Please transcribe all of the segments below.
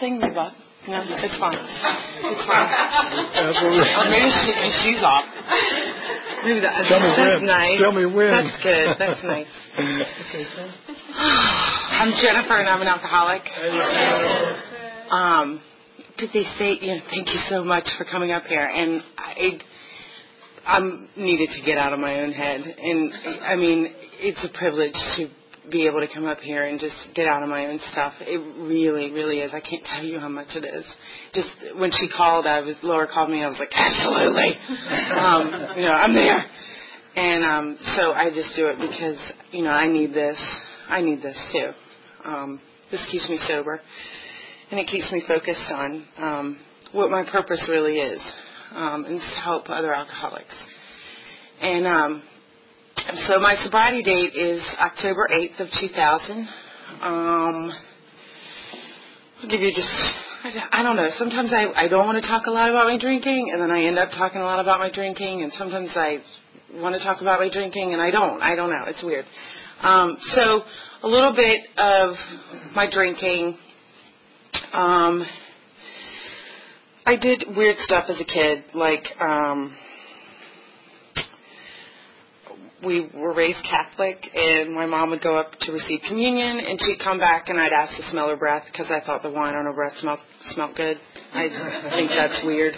thing move up? No, it's fine. It's fine. Or maybe she's off. Maybe that's nice. Tell me when. That's good. That's nice. I'm Jennifer, and I'm an alcoholic. They say, thank you so much for coming up here. And I'm needed to get out of my own head. And, I mean, it's a privilege to be able to come up here and just get out of my own stuff. It really, really is. I can't tell you how much it is. Just when she called, Laura called me, I was like, absolutely. I'm there. And so I just do it because, I need this. I need this too. This keeps me sober. And it keeps me focused on what my purpose really is, and to help other alcoholics. And so my sobriety date is October 8th of 2000. I'll give you I don't know. Sometimes I don't want to talk a lot about my drinking, and then I end up talking a lot about my drinking, and sometimes I want to talk about my drinking, and I don't. I don't know. It's weird. So a little bit of my drinking. I did weird stuff as a kid, like we were raised Catholic, and my mom would go up to receive communion, and she'd come back, and I'd ask to smell her breath because I thought the wine on her breath smelled good. I think that's weird.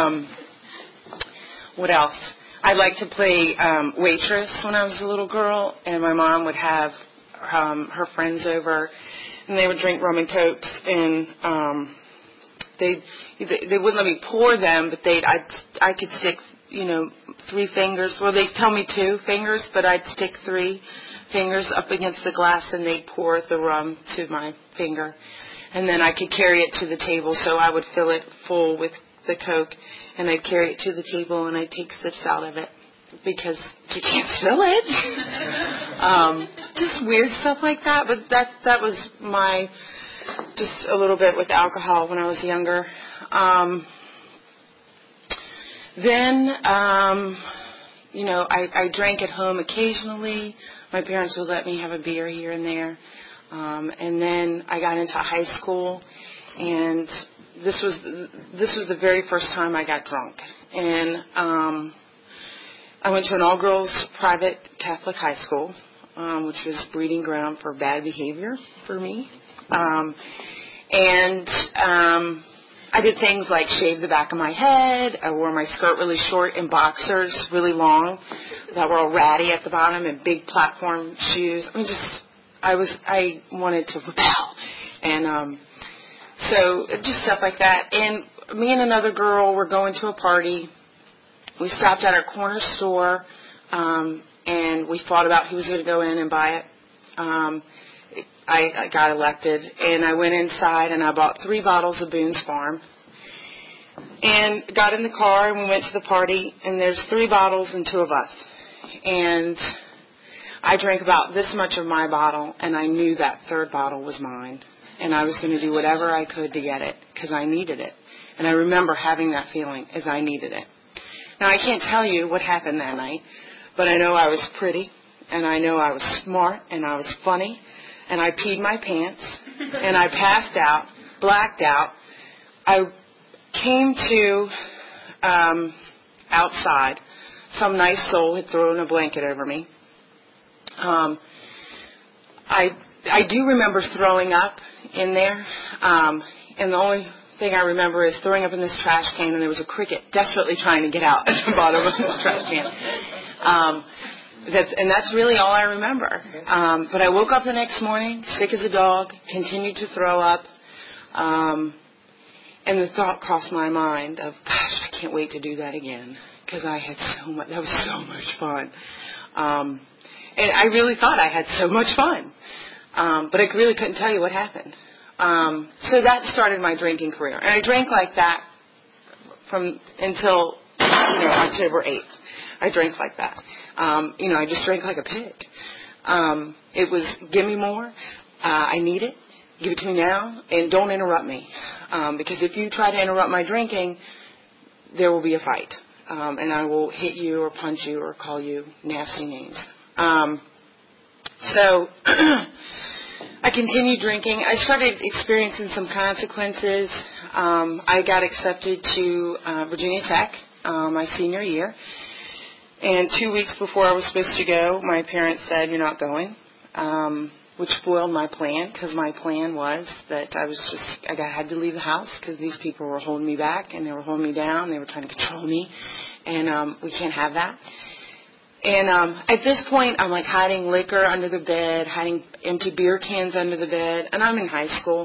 What else? I liked to play waitress when I was a little girl, and my mom would have her friends over, and they would drink rum and cokes, and they wouldn't let me pour them, but I could stick 3 fingers. Well, they'd tell me 2 fingers, but I'd stick 3 fingers up against the glass, and they'd pour the rum to my finger, and then I could carry it to the table. So I would fill it full with the Coke, and I'd carry it to the table, and I'd take sips out of it because you can't spill it. Just weird stuff like that. But that was my just a little bit with alcohol when I was younger. Then, I drank at home occasionally. My parents would let me have a beer here and there. And then I got into high school, and this was the very first time I got drunk. And I went to an all-girls private Catholic high school, which was breeding ground for bad behavior for me. I did things like shave the back of my head. I wore my skirt really short and boxers really long that were all ratty at the bottom and big platform shoes. I mean, I wanted to rebel. And so just stuff like that. And me and another girl were going to a party. We stopped at our corner store, and we fought about who was going to go in and buy it. I got elected, and I went inside, and I bought 3 bottles of Boone's Farm, and got in the car, and we went to the party, and there's 3 bottles and 2 of us. And I drank about this much of my bottle, and I knew that 3rd bottle was mine, and I was going to do whatever I could to get it, because I needed it. And I remember having that feeling, as I needed it. Now, I can't tell you what happened that night, but I know I was pretty, and I know I was smart, and I was funny, and I peed my pants, and I passed out, blacked out. I came to outside. Some nice soul had thrown a blanket over me. I do remember throwing up in there, and the only thing I remember is throwing up in this trash can, and there was a cricket desperately trying to get out at the bottom of this trash can. That's really all I remember. But I woke up the next morning, sick as a dog, continued to throw up, and the thought crossed my mind of, gosh, I can't wait to do that again, because I had so much. That was so much fun. And I really thought I had so much fun, but I really couldn't tell you what happened. So that started my drinking career, and I drank like that until October 8th. I drank like that. I just drank like a pig. It was, give me more. I need it. Give it to me now, and don't interrupt me. Because if you try to interrupt my drinking, there will be a fight. And I will hit you or punch you or call you nasty names. So I continued drinking. I started experiencing some consequences. I got accepted to Virginia Tech my senior year. And 2 weeks before I was supposed to go, my parents said, "You're not going," which spoiled my plan, because my plan was that I had to leave the house because these people were holding me back and they were holding me down. They were trying to control me, and we can't have that. And at this point, I'm like hiding liquor under the bed, hiding empty beer cans under the bed, and I'm in high school.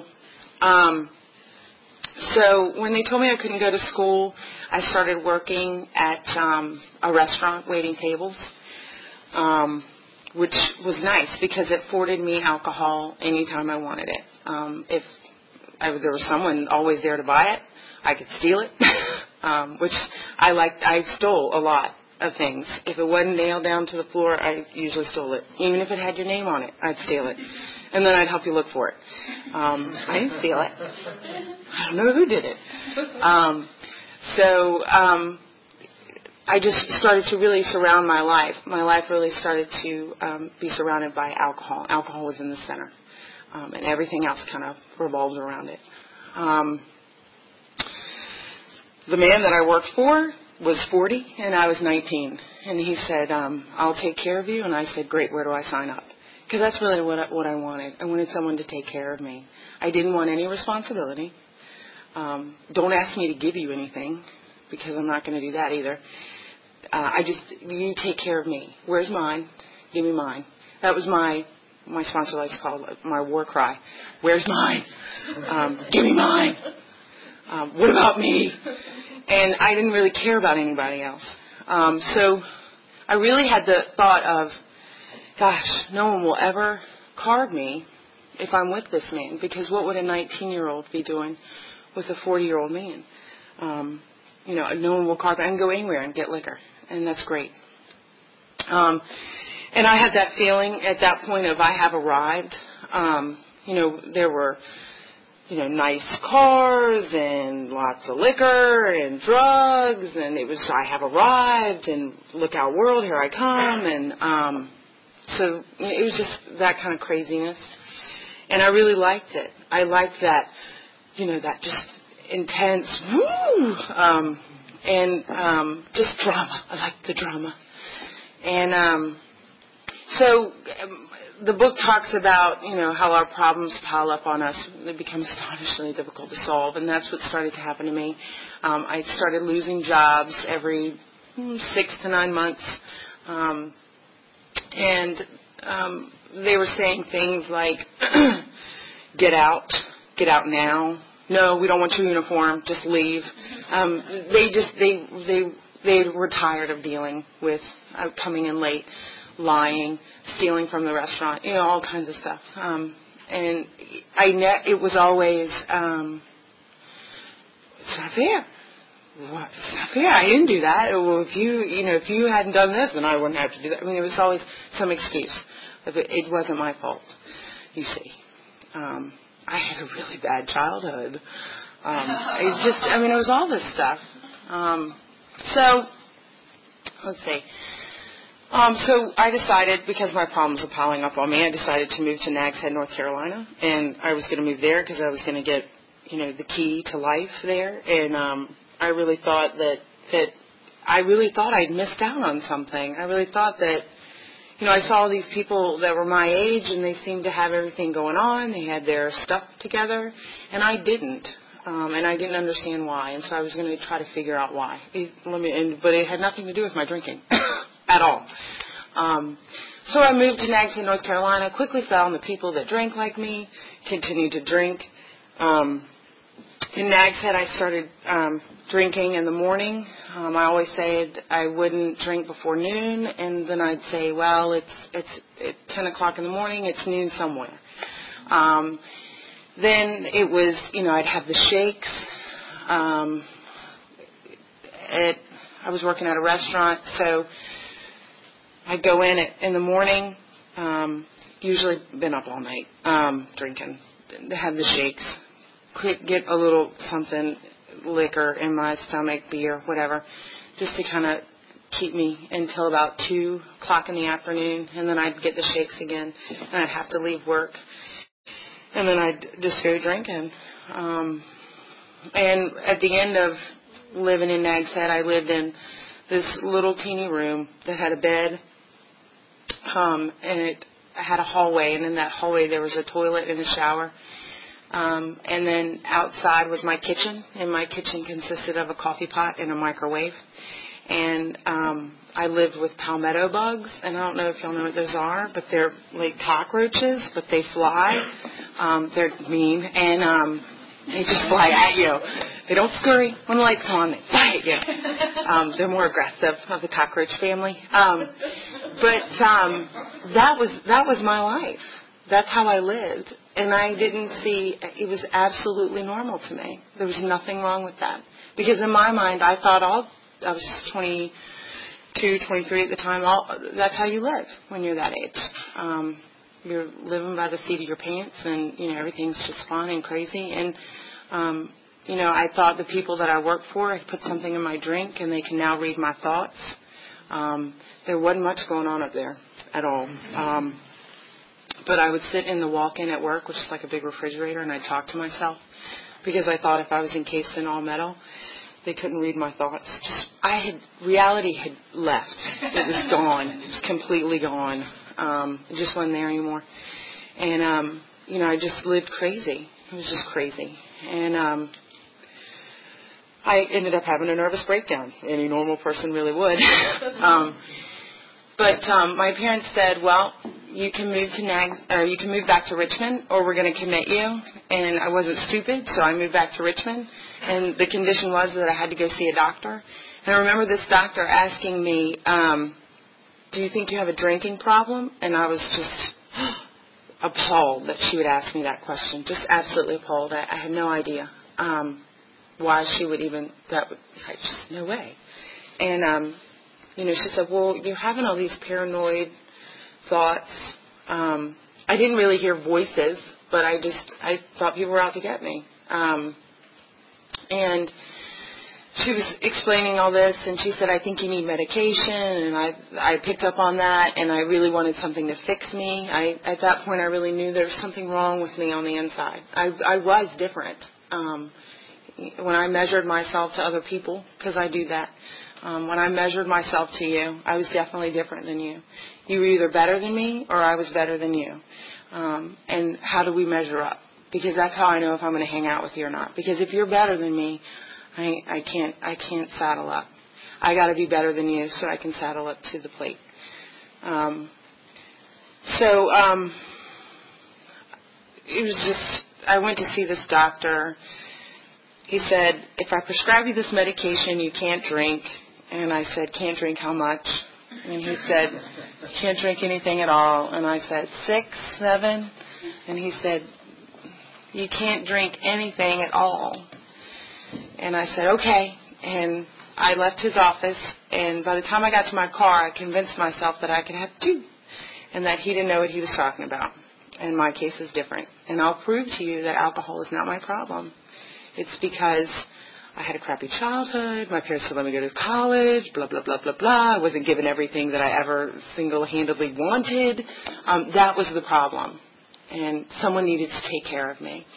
So when they told me I couldn't go to school, I started working at a restaurant waiting tables, which was nice because it afforded me alcohol anytime I wanted it. If there was someone always there to buy it, I could steal it, which I liked. I stole a lot of things. If it wasn't nailed down to the floor, I usually stole it. Even if it had your name on it, I'd steal it. And then I'd help you look for it. I didn't steal it. I don't know who did it. So I just started to really surround my life. My life really started to be surrounded by alcohol. Alcohol was in the center. And everything else kind of revolved around it. The man that I worked for was 40, and I was 19. And he said, "I'll take care of you." And I said, "Great, where do I sign up?" Because that's really what I wanted. I wanted someone to take care of me. I didn't want any responsibility. Don't ask me to give you anything, because I'm not going to do that either. You take care of me. Where's mine? Give me mine. That was my sponsor likes to call it my war cry. Where's mine? Give me mine. What about me? And I didn't really care about anybody else. So I really had the thought of, gosh, no one will ever card me if I'm with this man, because what would a 19-year-old be doing with a 40-year-old man? No one will card me. I can go anywhere and get liquor, and that's great. And I had that feeling at that point of I have arrived. There were nice cars and lots of liquor and drugs, and it was I have arrived, and look out world, here I come, and so it was just that kind of craziness, and I really liked it. I liked that, that just intense woo, and just drama. I liked the drama, and so. The book talks about, how our problems pile up on us. They become astonishingly difficult to solve, and that's what started to happen to me. I started losing jobs every 6 to 9 months, and they were saying things like, get out now. No, we don't want your uniform, just leave. They were tired of dealing with coming in late, lying, stealing from the restaurant, all kinds of stuff. And it was always, it's not fair. What? It's not fair. I didn't do that. Well, if you hadn't done this, then I wouldn't have to do that. I mean, there was always some excuse. It wasn't my fault, you see. I had a really bad childhood. It was all this stuff. So, let's see. So I decided, because my problems were piling up on me, I decided to move to Nags Head, North Carolina, and I was going to move there because I was going to get, the key to life there, and I really thought I'd missed out on something. I really thought that, I saw these people that were my age, and they seemed to have everything going on. They had their stuff together, and I didn't. And I didn't understand why, and so I was going to try to figure out why. But it had nothing to do with my drinking at all. So I moved to Nags Head, North Carolina, quickly found the people that drank like me, continued to drink. In Nags Head, I started drinking in the morning. I always said I wouldn't drink before noon, and then I'd say, well, it's 10 o'clock in the morning, it's noon somewhere. Then it was, I'd have the shakes. I was working at a restaurant, so I'd go in the morning, usually been up all night, drinking, have the shakes, get a little something, liquor in my stomach, beer, whatever, just to kind of keep me until about 2 o'clock in the afternoon, and then I'd get the shakes again, and I'd have to leave work. and then I'd just go drinking. And at the end of living in Nags Head, I lived in this little teeny room that had a bed, and it had a hallway, and in that hallway there was a toilet and a shower. And then outside was my kitchen, and my kitchen consisted of a coffee pot and a microwave. And I lived with palmetto bugs, and I don't know if y'all know what those are, but they're like cockroaches, but they fly. They're mean, and they just fly at you. They don't scurry. When the lights come on, they fly at you. They're more aggressive of the cockroach family. But that was my life. That's how I lived. And I didn't see, it was absolutely normal to me. There was nothing wrong with that. Because in my mind, I thought I was 22, 23 at the time. That's how you live when you're that age. You're living by the seat of your pants, and, everything's just fun and crazy. And, I thought the people that I worked for had put something in my drink, and they can now read my thoughts. There wasn't much going on up there at all. But I would sit in the walk-in at work, which is like a big refrigerator, and I'd talk to myself because I thought if I was encased in all metal, they couldn't read my thoughts. Reality had left. It was gone. It was completely gone. It just wasn't there anymore. And, I just lived crazy. It was just crazy. And I ended up having a nervous breakdown. Any normal person really would. But my parents said, well, you can move back to Richmond, or we're going to commit you. And I wasn't stupid, so I moved back to Richmond. And the condition was that I had to go see a doctor. And I remember this doctor asking me, do you think you have a drinking problem? And I was just appalled that she would ask me that question. Just absolutely appalled. I had no idea why she would even, just no way. And, she said, well, you're having all these paranoid thoughts. I didn't really hear voices, but I thought people were out to get me. And she was explaining all this, and she said, I think you need medication, and I picked up on that, and I really wanted something to fix me. At that point, I really knew there was something wrong with me on the inside. I was different. When I measured myself to other people, because I do that, when I measured myself to you, I was definitely different than you. You were either better than me or I was better than you. And how do we measure up? Because that's how I know if I'm going to hang out with you or not. Because if you're better than me, I can't saddle up. I got to be better than you so I can saddle up to the plate. It was just, I went to see this doctor. He said, if I prescribe you this medication, you can't drink. And I said, can't drink how much? And he said, can't drink anything at all. And I said, 6, 7? And he said, you can't drink anything at all. And I said, okay. And I left his office. And by the time I got to my car, I convinced myself that I could have 2. And that he didn't know what he was talking about. And my case is different. And I'll prove to you that alcohol is not my problem. It's because I had a crappy childhood. My parents would let me go to college, blah, blah, blah, blah, blah. I wasn't given everything that I ever single-handedly wanted. That was the problem. And someone needed to take care of me.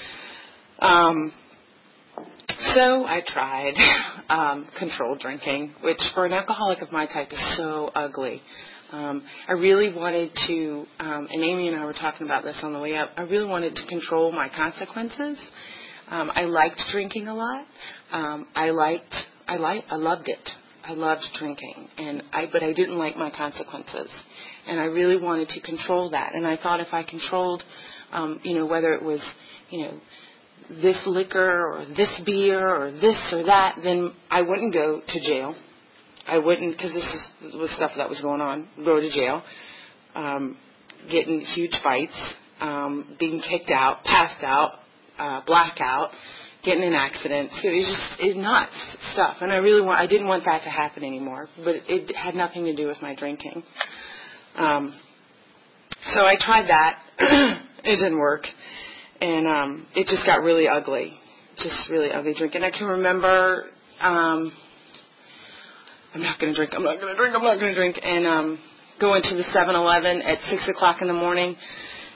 So I tried controlled drinking, which for an alcoholic of my type is so ugly. I really wanted to, and Amy and I were talking about this on the way up, I really wanted to control my consequences. I liked drinking a lot. I loved it. I loved drinking, but I didn't like my consequences, and I really wanted to control that. And I thought if I controlled, whether it was, this liquor or this beer or this or that, then I wouldn't go to jail. I wouldn't, because this was stuff that was going on. Go to jail, getting huge fights, being kicked out, passed out. Blackout, getting in accidents. It was just nuts stuff, and I didn't want that to happen anymore. But it had nothing to do with my drinking. So I tried that. It didn't work, and it just got really ugly, just really ugly drinking. I can remember, I'm not going to drink, and going to the 7-Eleven at 6 o'clock in the morning.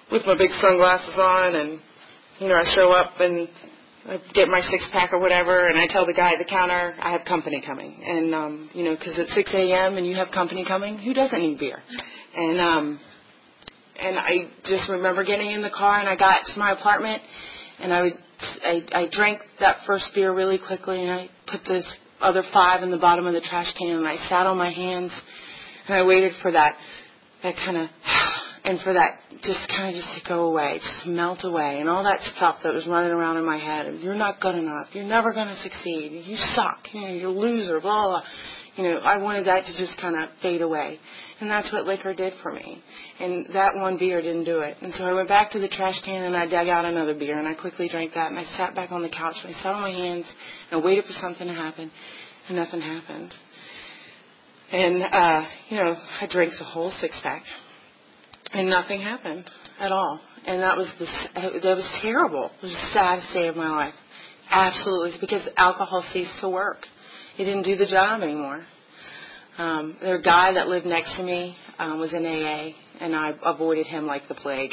with my big sunglasses on, and, I show up and I get my six-pack or whatever, and I tell the guy at the counter I have company coming. And, because it's 6 a.m. and you have company coming, who doesn't need beer? And I just remember getting in the car, and I got to my apartment, and I drank that first beer really quickly, and I put this other 5 in the bottom of the trash can, and I sat on my hands, and I waited for that kind of, and for that just to go away, just melt away, and all that stuff that was running around in my head. You're not good enough. You're never going to succeed. You suck. You're a loser. Blah, blah. I wanted that to just kind of fade away, and that's what liquor did for me. And that one beer didn't do it. And so I went back to the trash can, and I dug out another beer, and I quickly drank that, and I sat back on the couch, and I sat on my hands, and I waited for something to happen, and nothing happened. And, I drank the whole six-pack, and nothing happened at all. And that was terrible. It was the saddest day of my life. Absolutely. It's because alcohol ceased to work. It didn't do the job anymore. There a guy that lived next to me was in AA, and I avoided him like the plague.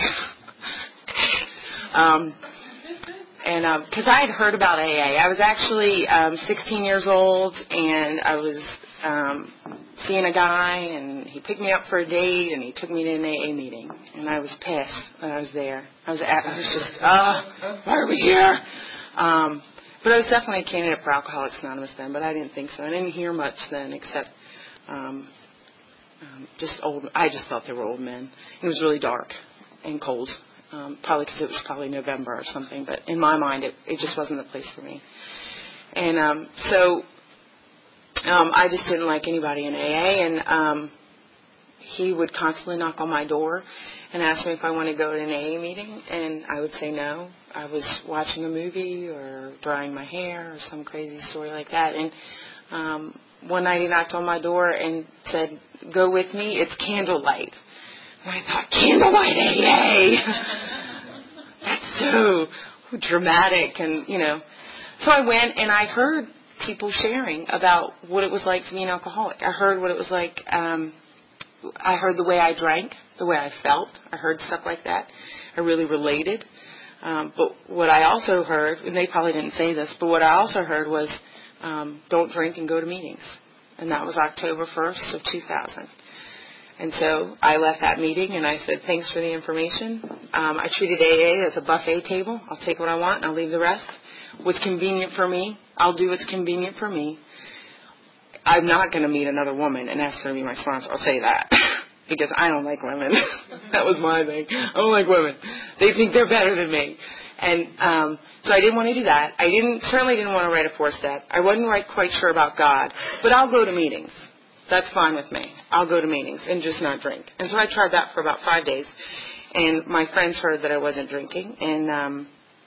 Because I had heard about AA. I was actually 16 years old, and I was seeing a guy, and he picked me up for a date, and he took me to an AA meeting, and I was pissed that I was there. I was just, why are we here? But I was definitely a candidate for Alcoholics Anonymous then, but I didn't think so. I didn't hear much then except just old. I just thought they were old men. It was really dark and cold, probably because it was probably November or something, but in my mind it just wasn't the place for me. And so I just didn't like anybody in AA, and he would constantly knock on my door and ask me if I wanted to go to an AA meeting, and I would say no. I was watching a movie or drying my hair or some crazy story like that. And one night he knocked on my door and said, "Go with me, it's candlelight." And I thought, candlelight AA? That's so dramatic. And, so I went, and I heard people sharing about what it was like to be an alcoholic. I heard what it was like. I heard the way I drank, the way I felt. I heard stuff like that. I really related. But what I also heard, and they probably didn't say this, but what I also heard was, don't drink and go to meetings. And that was October 1st of 2000. And so I left that meeting, and I said, thanks for the information. I treated AA as a buffet table. I'll take what I want, and I'll leave the rest. What's convenient for me, I'll do what's convenient for me. I'm not going to meet another woman and ask her to be my sponsor. I'll tell you that. Because I don't like women. That was my thing. I don't like women. They think they're better than me. And so I didn't want to do that. I certainly didn't want to write a 4-step. I wasn't quite sure about God. But I'll go to meetings. That's fine with me. I'll go to meetings and just not drink. And so I tried that for about 5 days. And my friends heard that I wasn't drinking. And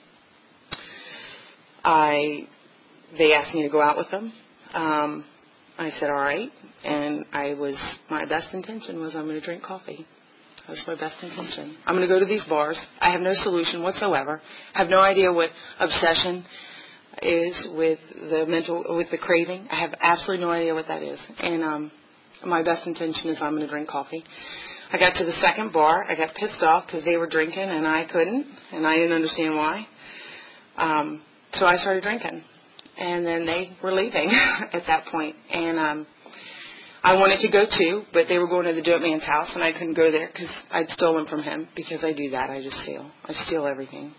they asked me to go out with them. I said, all right. And my best intention was I'm going to drink coffee. That was my best intention. I'm going to go to these bars. I have no solution whatsoever. I have no idea what obsession is with the craving. I have absolutely no idea what that is. And my best intention is I'm going to drink coffee. I got to the second bar. I got pissed off because they were drinking and I couldn't, and I didn't understand why. So I started drinking. And then they were leaving at that point. And I wanted to go too, but they were going to the dope man's house, and I couldn't go there because I'd stolen from him, because I do that. I just steal. I steal everything.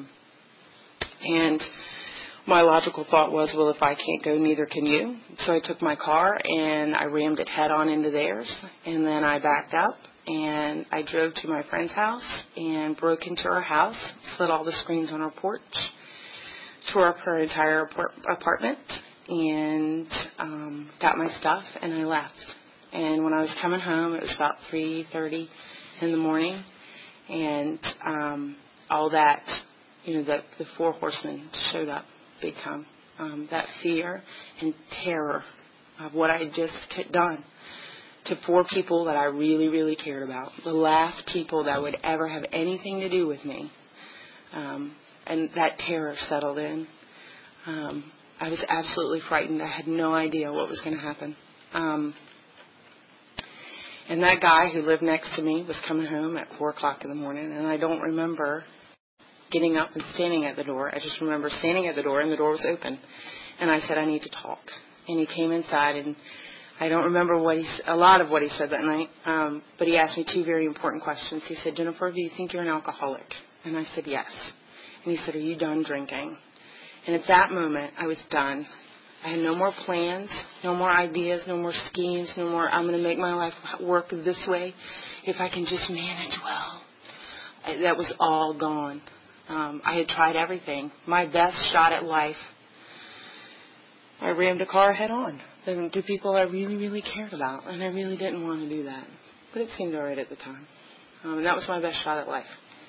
And my logical thought was, well, if I can't go, neither can you. So I took my car, and I rammed it head on into theirs, and then I backed up, and I drove to my friend's house and broke into her house, slid all the screens on her porch, tore up her entire apartment, and got my stuff, and I left. And when I was coming home, it was about 3:30 in the morning, and all that, the 4 horsemen showed up big time. That fear and terror of what I had just done to 4 people that I really, really cared about, the last people that would ever have anything to do with me, and that terror settled in. I was absolutely frightened. I had no idea what was going to happen. And that guy who lived next to me was coming home at 4 o'clock in the morning, and I don't remember getting up and standing at the door. I just remember standing at the door, and the door was open. And I said, I need to talk. And he came inside, and I don't remember a lot of what he said that night, but he asked me 2 very important questions. He said, Jennifer, do you think you're an alcoholic? And I said, yes. And he said, are you done drinking? And at that moment, I was done. I had no more plans, no more ideas, no more schemes, no more, I'm going to make my life work this way if I can just manage well. That was all gone. I had tried everything. My best shot at life, I rammed a car head on. The people I really, really cared about, and I really didn't want to do that. But it seemed all right at the time. And that was my best shot at life.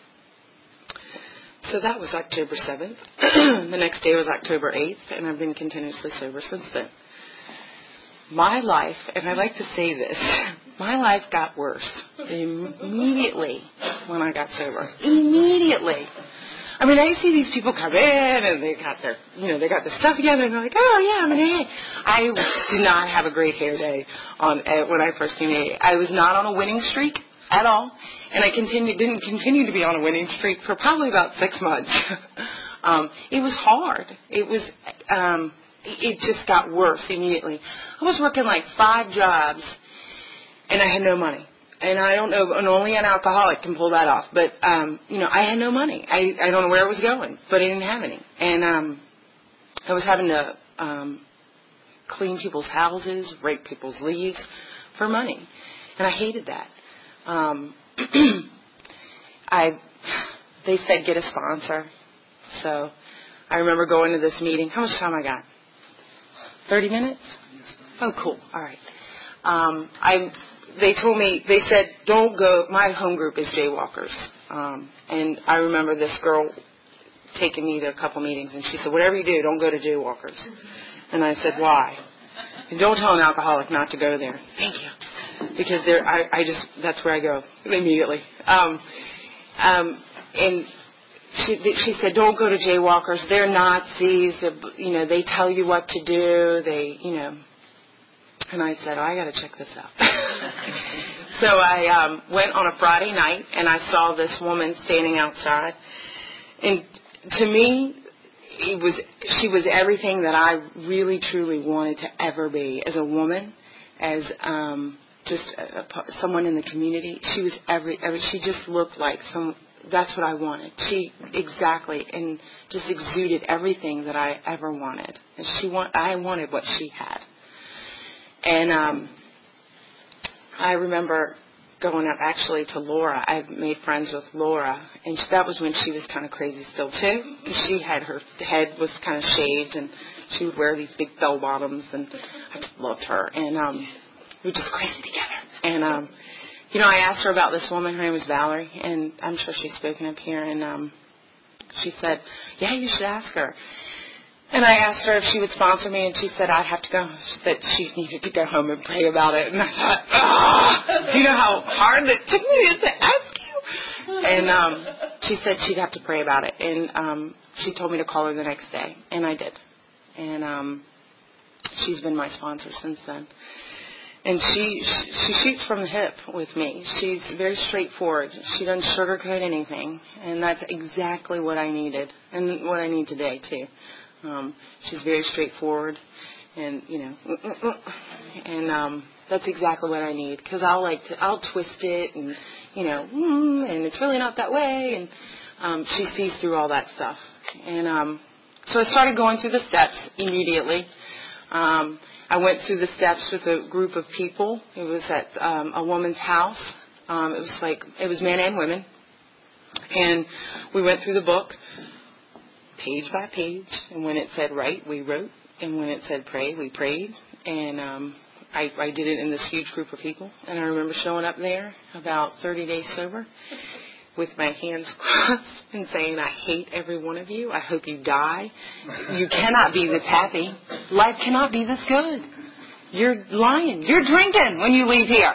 So that was October 7th. The next day was October 8th, and I've been continuously sober since then. My life, and I like to say this, my life got worse immediately when I got sober. Immediately. I mean, I see these people come in and they got their stuff together and they're like, oh yeah, I'm an AA. I did not have a great hair day when I first came to AA. I was not on a winning streak at all, and I didn't continue to be on a winning streak for probably about 6 months. It was hard. It just got worse immediately. I was working like 5 jobs, and I had no money. And I don't know, and only an alcoholic can pull that off. But, I had no money. I don't know where it was going, but I didn't have any. And I was having to clean people's houses, rake people's leaves for money. And I hated that. They said get a sponsor. So I remember going to this meeting. How much time I got? 30 minutes? Oh, cool. All right. They told me, they said, don't go, my home group is Jaywalkers. And I remember this girl taking me to a couple meetings, and she said, whatever you do, don't go to Jaywalkers. And I said, why? And don't tell an alcoholic not to go there. Thank you. Because that's where I go immediately. And she said, don't go to Jaywalkers. They're Nazis. They tell you what to do. And I said, I got to check this out. So I went on a Friday night, and I saw this woman standing outside. And to me, she was everything that I really, truly wanted to ever be as a woman, as just someone in the community. She was she just looked like that's what I wanted. And just exuded everything that I ever wanted. And I wanted what she had. And I remember going up actually to Laura. I made friends with Laura, and that was when she was kind of crazy still too. She had her head was kind of shaved, and she would wear these big bell bottoms, and I just loved her. And we were just crazy together. And I asked her about this woman. Her name was Valerie, and I'm sure she's spoken up here. And she said, "Yeah, you should ask her." And I asked her if she would sponsor me, and she said I'd have to go. She said she needed to go home and pray about it. And I thought, do you know how hard it took me to ask you? And she said she'd have to pray about it. And she told me to call her the next day, and I did. And she's been my sponsor since then. And she shoots from the hip with me. She's very straightforward. She doesn't sugarcoat anything, and that's exactly what I needed, and what I need today too. She's very straightforward, and that's exactly what I need, because I'll twist it, and and it's really not that way, and she sees through all that stuff. And so I started going through the steps immediately. I went through the steps with a group of people. It was at a woman's house. It was men and women, and we went through the book page by page, and when it said write, we wrote, and when it said pray, we prayed. And I did it in this huge group of people, and I remember showing up there about 30 days sober with my hands crossed and saying, I hate every one of you. I hope you die. You cannot be this happy. Life cannot be this good. You're lying. You're drinking when you leave here.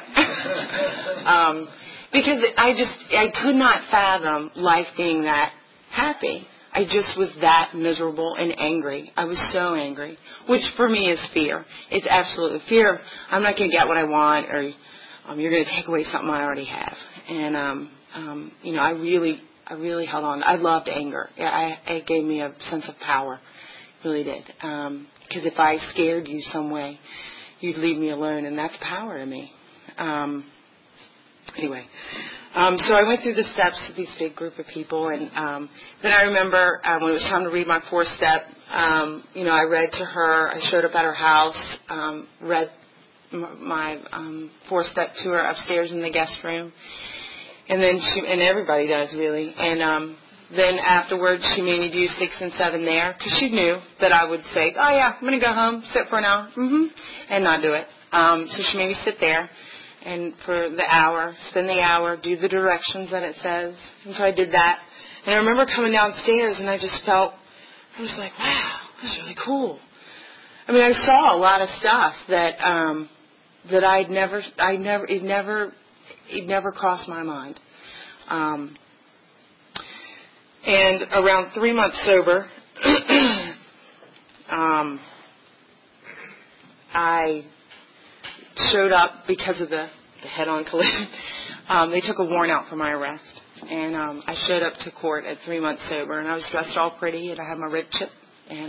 Because I could not fathom life being that happy. I just was that miserable and angry. I was so angry, which for me is fear. It's absolutely fear of I'm not going to get what I want, or you're going to take away something I already have. And, I really held on. I loved anger. It gave me a sense of power. It really did. Because if I scared you some way, you'd leave me alone, and that's power to me. Anyway, so I went through the steps with this big group of people, and then I remember when it was time to read my 4th step, I read to her. I showed up at her house, read my 4th step to her upstairs in the guest room, and then and everybody does really, and then afterwards she made me do 6 and 7 there, because she knew that I would say, oh yeah, I'm going to go home, sit for an hour, and not do it. So she made me sit there. And for the hour, spend the hour, do the directions that it says. And so I did that. And I remember coming downstairs, and I just felt, I was like, wow, this is really cool. I mean, I saw a lot of stuff that it never crossed my mind. And around 3 months sober, I showed up because of the head-on collision. They took a warrant out for my arrest, and I showed up to court at 3 months sober, and I was dressed all pretty, and I had my red chip, and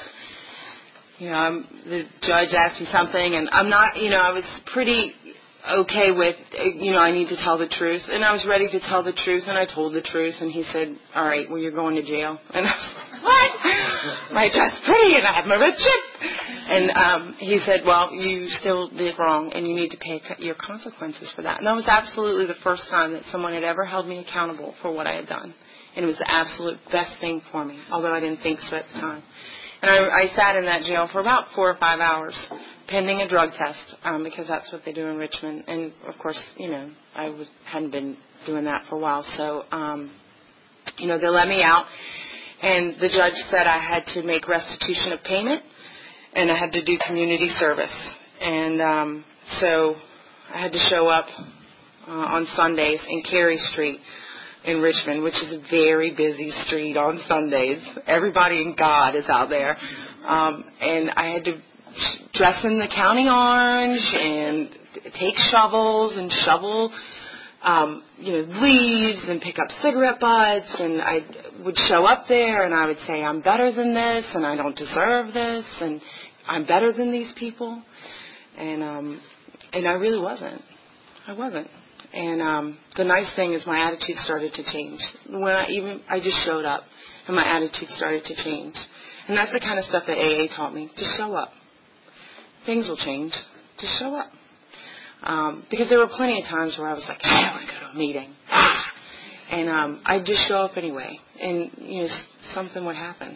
the judge asked me something, and I'm not, I was pretty okay with, I need to tell the truth, and I was ready to tell the truth, and I told the truth, and he said, all right, well, you're going to jail, and I was like, what? My dress pretty, and I have my red chip. And he said, well, you still did wrong, and you need to pay your consequences for that. And that was absolutely the first time that someone had ever held me accountable for what I had done. And it was the absolute best thing for me, although I didn't think so at the time. And I sat in that jail for about 4 or 5 hours, pending a drug test, because that's what they do in Richmond. And, of course, I hadn't been doing that for a while. So, they let me out, and the judge said I had to make restitution of payment, and I had to do community service. And so I had to show up on Sundays in Carey Street in Richmond, which is a very busy street on Sundays. Everybody in God is out there. And I had to dress in the county orange and take shovels and shovel leaves and pick up cigarette butts, and I would show up there and I would say, I'm better than this, and I don't deserve this, and I'm better than these people. And I really wasn't. I wasn't. And the nice thing is my attitude started to change. When I just showed up, and my attitude started to change. And that's the kind of stuff that AA taught me. Just show up. Things will change. Just show up. Because there were plenty of times where I was like, I don't want to go to a meeting. And I'd just show up anyway. And, something would happen.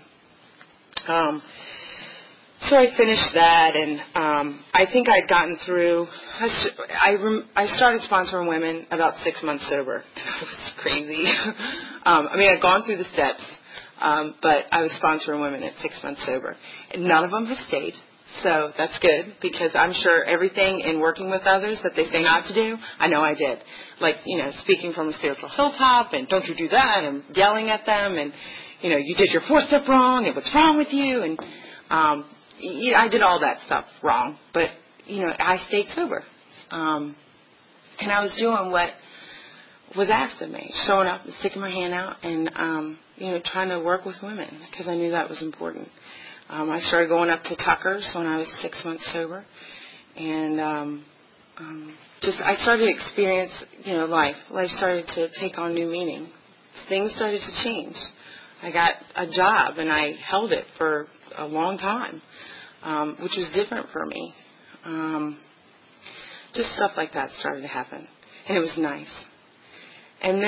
So I finished that, and I think I'd gotten through. I started sponsoring women about 6 months sober. It was crazy. I'd gone through the steps, but I was sponsoring women at 6 months sober. And none of them have stayed, so that's good, because I'm sure everything in working with others that they say not to do, I know I did. Like, speaking from a spiritual hilltop, and don't you do that, and yelling at them, and, you did your 4-step wrong, and what's wrong with you, and I did all that stuff wrong, but, I stayed sober. And I was doing what was asked of me, showing up and sticking my hand out and, trying to work with women, because I knew that was important. I started going up to Tucker's when I was 6 months sober, and I started to experience, life. Life started to take on new meaning. Things started to change. I got a job, and I held it for a long time, which was different for me. Just stuff like that started to happen, and it was nice. And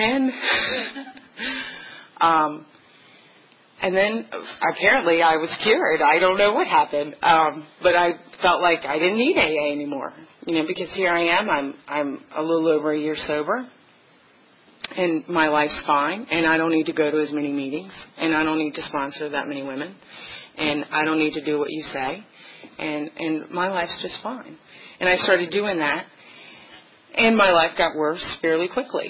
then apparently I was cured. I don't know what happened, but I felt like I didn't need AA anymore, because here I am. I'm a little over a year sober, and my life's fine, and I don't need to go to as many meetings, and I don't need to sponsor that many women, and I don't need to do what you say, and my life's just fine. And I started doing that, and my life got worse fairly quickly.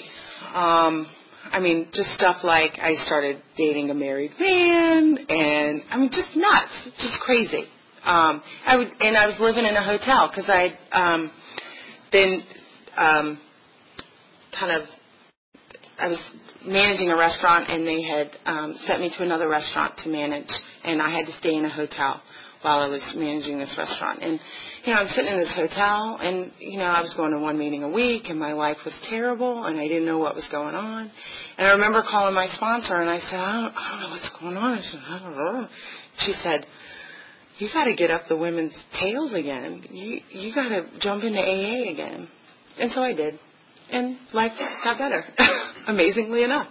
Just stuff like I started dating a married man, and just nuts, just crazy. I was living in a hotel because I'd been I was managing a restaurant, and they had sent me to another restaurant to manage, and I had to stay in a hotel while I was managing this restaurant. And, I'm sitting in this hotel, and, I was going to one meeting a week, and my life was terrible, and I didn't know what was going on. And I remember calling my sponsor, and I said, I don't know what's going on. I said, I don't know. She said, you got to get up the women's tails again. You got to jump into AA again. And so I did. And life got better, amazingly enough.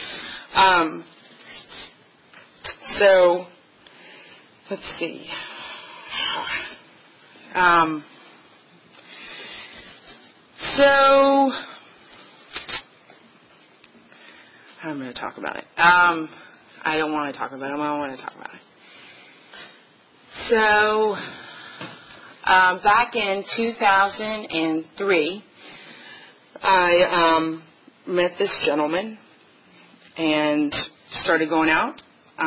So, let's see. So, I'm going to talk about it. I don't want to talk about it. I don't want to talk about it. So, back in 2003, I met this gentleman and started going out.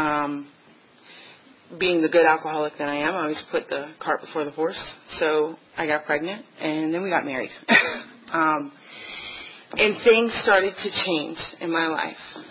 Being the good alcoholic that I am, I always put the cart before the horse. So I got pregnant, and then we got married. And things started to change in my life.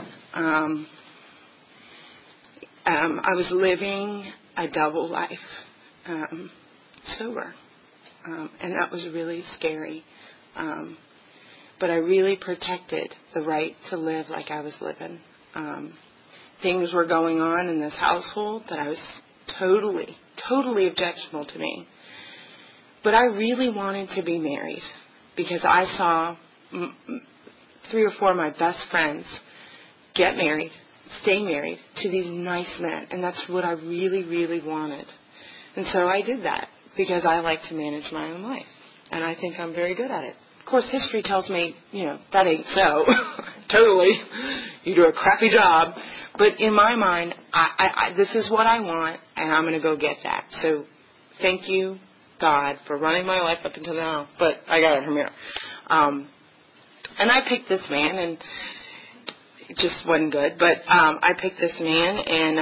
I was living a double life, sober. And that was really scary. But I really protected the right to live like I was living. Things were going on in this household that I was totally objectionable to me. But I really wanted to be married because I saw 3 or 4 of my best friends get married, stay married to these nice men. And that's what I really, really wanted. And so I did that because I like to manage my own life. And I think I'm very good at it. Of course, history tells me, that ain't so. Totally. You do a crappy job. But in my mind, I this is what I want, and I'm going to go get that. So thank you, God, for running my life up until now. But I got it from here. And I picked this man, and it just wasn't good. But I picked this man,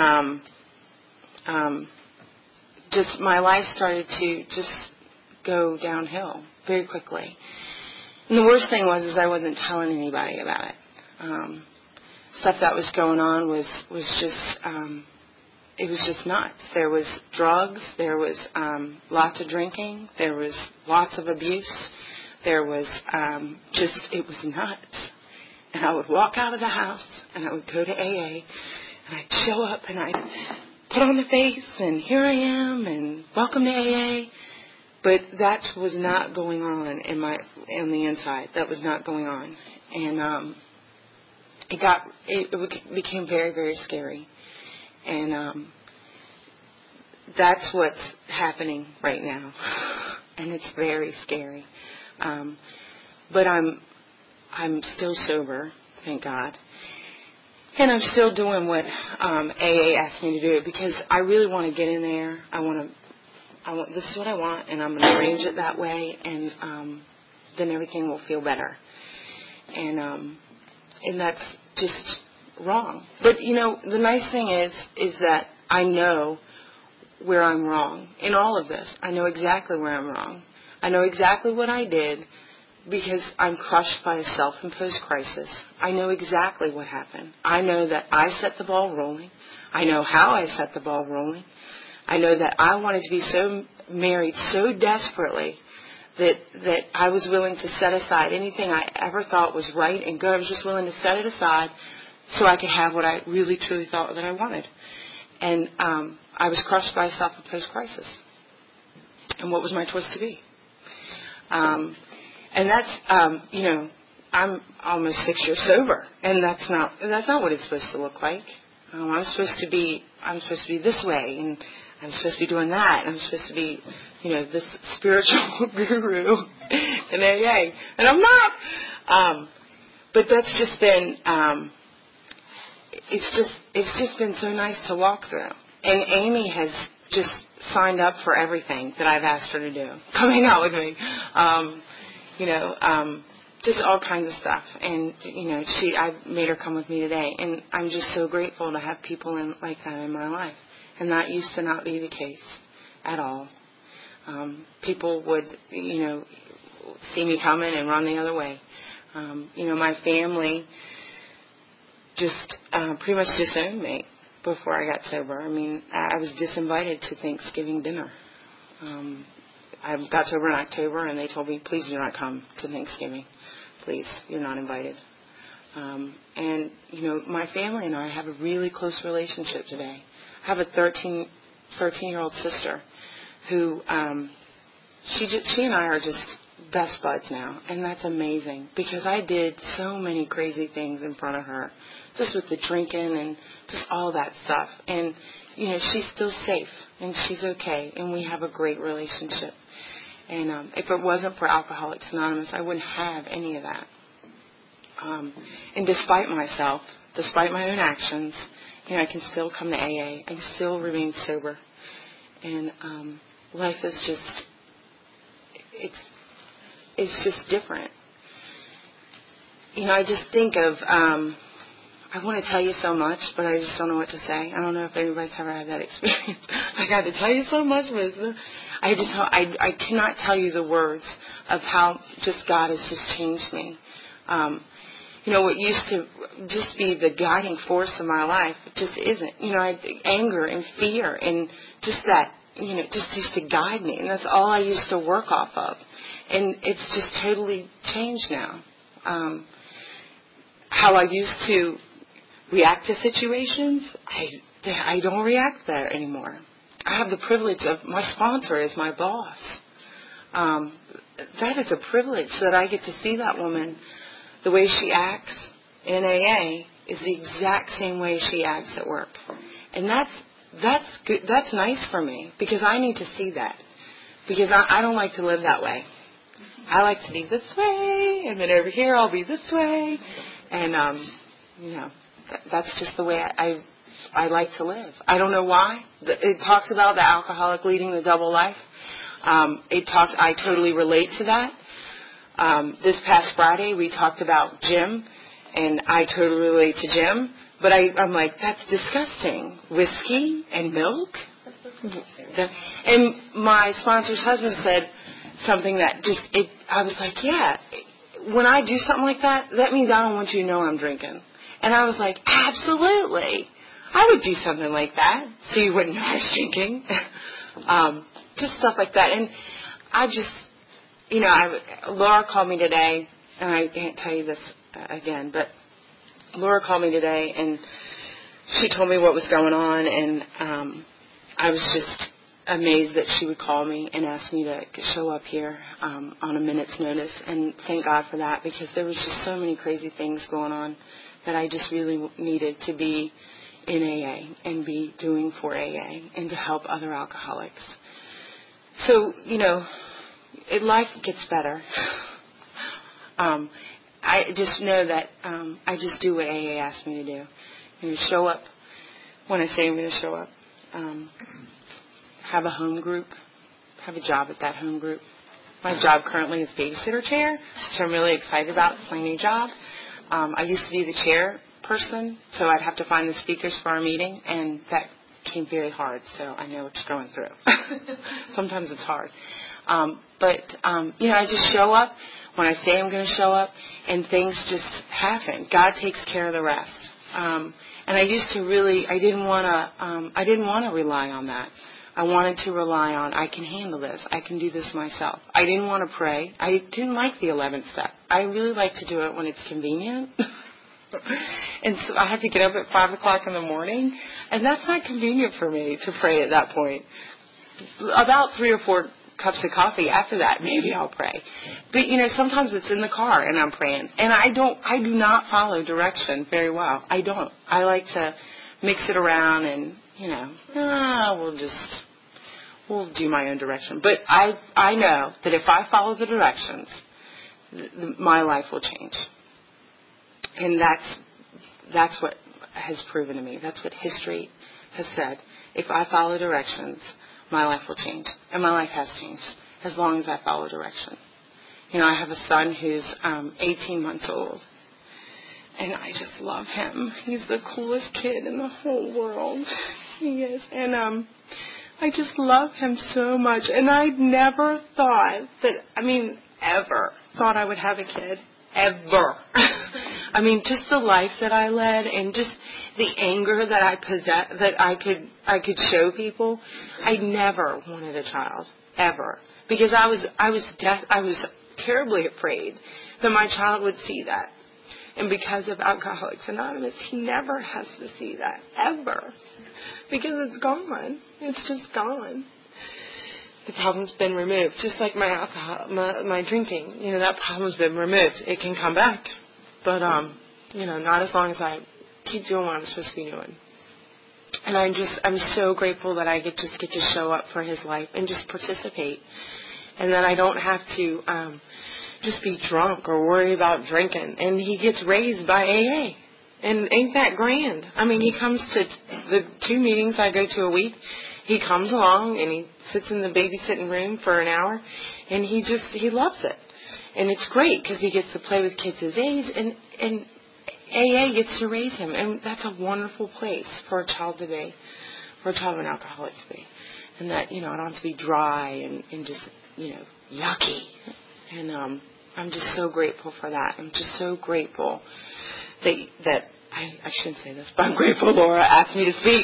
and just my life started to just go downhill very quickly. And the worst thing was I wasn't telling anybody about it. Stuff that was going on was just it was just nuts. There was drugs, there was lots of drinking, there was lots of abuse, there was it was nuts. And I would walk out of the house and I would go to AA and I'd show up and I'd put on the face and here I am and welcome to AA. But that was not going on in the inside. That was not going on. And it became very, very scary. And that's what's happening right now. And it's very scary. But I'm still sober, thank God. And I'm still doing what AA asked me to do because I really want to get in there. This is what I want, and I'm going to arrange it that way, and then everything will feel better. And that's just wrong. But, the nice thing is that I know where I'm wrong in all of this. I know exactly where I'm wrong. I know exactly what I did because I'm crushed by a self-imposed crisis. I know exactly what happened. I know that I set the ball rolling. I know how I set the ball rolling. I know that I wanted to be so married so desperately that I was willing to set aside anything I ever thought was right and good. I was just willing to set it aside so I could have what I really, truly thought that I wanted. And I was crushed by a self-imposed crisis. And what was my choice to be? And that's, I'm almost 6 years sober, and that's not what it's supposed to look like. I'm supposed to be this way, and I'm supposed to be doing that, and I'm supposed to be, this spiritual guru in AA, and I'm not. But that's just been, it's just been so nice to walk through. And Amy has just signed up for everything that I've asked her to do, coming out with me, just all kinds of stuff. And I made her come with me today, and I'm just so grateful to have people like that in my life. And that used to not be the case at all. People would, see me coming and run the other way. My family just pretty much disowned me before I got sober. I mean, I was disinvited to Thanksgiving dinner. I got sober in October, and they told me, please do not come to Thanksgiving. Please, you're not invited. My family and I have a really close relationship today. I have a 13-year-old sister who she and I are just best buds now, and that's amazing because I did so many crazy things in front of her, just with the drinking and just all that stuff. And, she's still safe, and she's okay, and we have a great relationship. And if it wasn't for Alcoholics Anonymous, I wouldn't have any of that. And despite myself, despite my own actions, I can still come to AA. I can still remain sober. And life is just, it's just different. I just think of, I want to tell you so much, but I just don't know what to say. I don't know if anybody's ever had that experience. I got to tell you so much, but I cannot tell you the words of how just God has just changed me. What used to just be the guiding force of my life just isn't. Anger and fear and just that, just used to guide me. And that's all I used to work off of. And it's just totally changed now. How I used to react to situations, I don't react there anymore. I have the privilege of, my sponsor is my boss. That is a privilege that I get to see that woman. The way she acts in AA is the exact same way she acts at work. And that's good. That's nice for me because I need to see that. Because I don't like to live that way. I like to be this way, and then over here I'll be this way. And, that's just the way I like to live. I don't know why. It talks about the alcoholic leading the double life. I totally relate to that. This past Friday, we talked about Jim, and I totally relate to Jim. But I'm like, that's disgusting. Whiskey and milk? And my sponsor's husband said something that I was like, yeah, when I do something like that, that means I don't want you to know I'm drinking. And I was like, absolutely. I would do something like that so you wouldn't know I was drinking. Just stuff like that. And I just... Laura called me today, and I can't tell you this again, but Laura called me today, and she told me what was going on, and I was just amazed that she would call me and ask me to show up here on a minute's notice, and thank God for that, because there was just so many crazy things going on that I just really needed to be in AA and be doing for AA and to help other alcoholics. So, life gets better. I just know that I just do what AA asks me to do. Show up when I say I'm going to show up. Have a home group. Have a job at that home group. My job currently is babysitter chair, which I'm really excited about. It's my new job. I used to be the chairperson, so I'd have to find the speakers for our meeting, and that came very hard, so I know what you're going through. Sometimes it's hard. I just show up when I say I'm going to show up, and things just happen. God takes care of the rest. And I used to I didn't want to rely on that. I wanted to rely on, I can handle this. I can do this myself. I didn't want to pray. I didn't like the 11th step. I really like to do it when it's convenient. And so I have to get up at 5 o'clock in the morning, and that's not convenient for me to pray at that point. About 3 or 4 cups of coffee after that, maybe I'll pray. But, sometimes it's in the car and I'm praying. And I do not follow direction very well. I don't. I like to mix it around and, we'll do my own direction. But I know that if I follow the directions, my life will change. And that's what has proven to me. That's what history has said. If I follow directions, my life will change. And my life has changed as long as I follow direction. I have a son who's 18 months old. And I just love him. He's the coolest kid in the whole world. He is. And I just love him so much. And I never thought that, ever thought I would have a kid. Ever. I mean, just the life that I led and just the anger that I possess, that I could show people. I never wanted a child, ever. Because I was terribly afraid that my child would see that. And because of Alcoholics Anonymous, he never has to see that, ever. Because it's gone. It's just gone. The problem's been removed. Just like my alcohol, my drinking, that problem's been removed. It can come back. But, not as long as I keep doing what I'm supposed to be doing. And I'm so grateful that I get to show up for his life and just participate. And that I don't have to just be drunk or worry about drinking. And he gets raised by AA. And ain't that grand? I mean, he comes to the 2 meetings I go to a week. He comes along and he sits in the babysitting room for an hour. And he loves it. And it's great because he gets to play with kids his age. And AA gets to raise him. And that's a wonderful place for a child to be, for a child of an alcoholic to be. And that, I don't have to be dry and just, yucky. And I'm just so grateful for that. I'm just so grateful that I shouldn't say this, but I'm grateful Laura asked me to speak.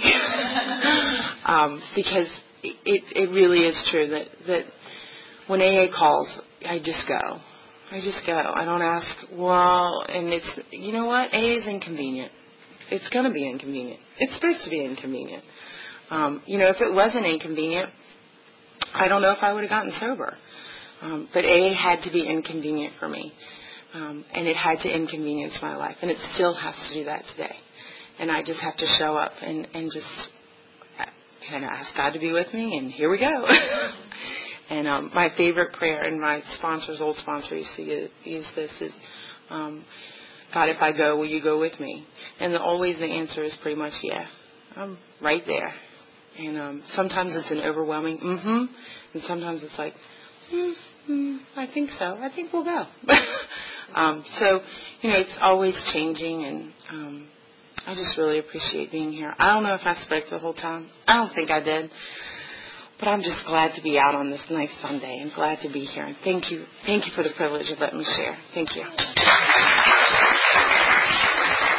Because it really is true that when AA calls, I just go. I don't ask, and it's, you know what? AA is inconvenient. It's going to be inconvenient. It's supposed to be inconvenient. If it wasn't inconvenient, I don't know if I would have gotten sober. But AA had to be inconvenient for me. And it had to inconvenience my life. And it still has to do that today. And I just have to show up and just ask God to be with me. And here we go. And my favorite prayer, and my old sponsor used to use this, is, God, if I go, will you go with me? And always the answer is pretty much, yeah, I'm right there. And sometimes it's an overwhelming and sometimes it's like, I think so. I think we'll go. So, it's always changing, and I just really appreciate being here. I don't know if I spoke the whole time. I don't think I did. But I'm just glad to be out on this nice Sunday and glad to be here. And thank you for the privilege of letting me share. Thank you.